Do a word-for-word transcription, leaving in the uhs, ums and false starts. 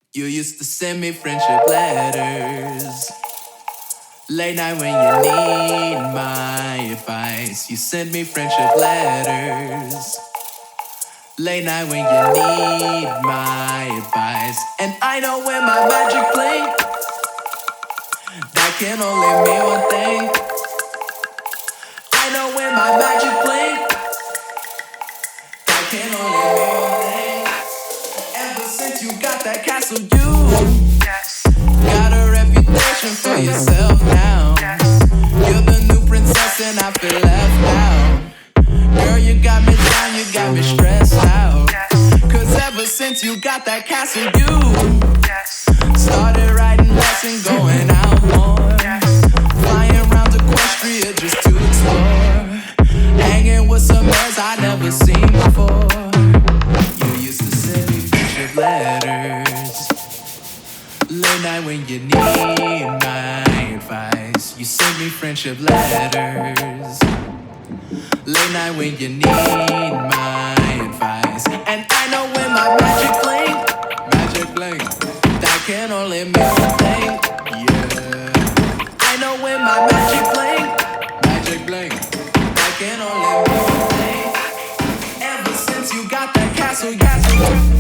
You used to send me friendship letters. Late night when you need my advice. You send me friendship letters. Late night when you need my advice. And I know when my magic blink, that can only mean one thing. I know when my magic blink, that can only mean one thing. Ever since you got that castle, you got a reputation for yourself now. You're the new princess and I feel left out. Girl, you got me down, you got me stressed out. Cause ever since you got that castle, you started riding bikes and going out more. Flying around Equestria just to explore. Hanging with some girls I never seen before. You used to send me friendship letters. Late night when you need my advice. You send me friendship letters. Late night when you need my advice. And I know when my magic blink, magic blink, that can only mean one thing. Yeah. I know when my magic blink, magic blink, that can only mean one thing. Ever since you got that castle, castle.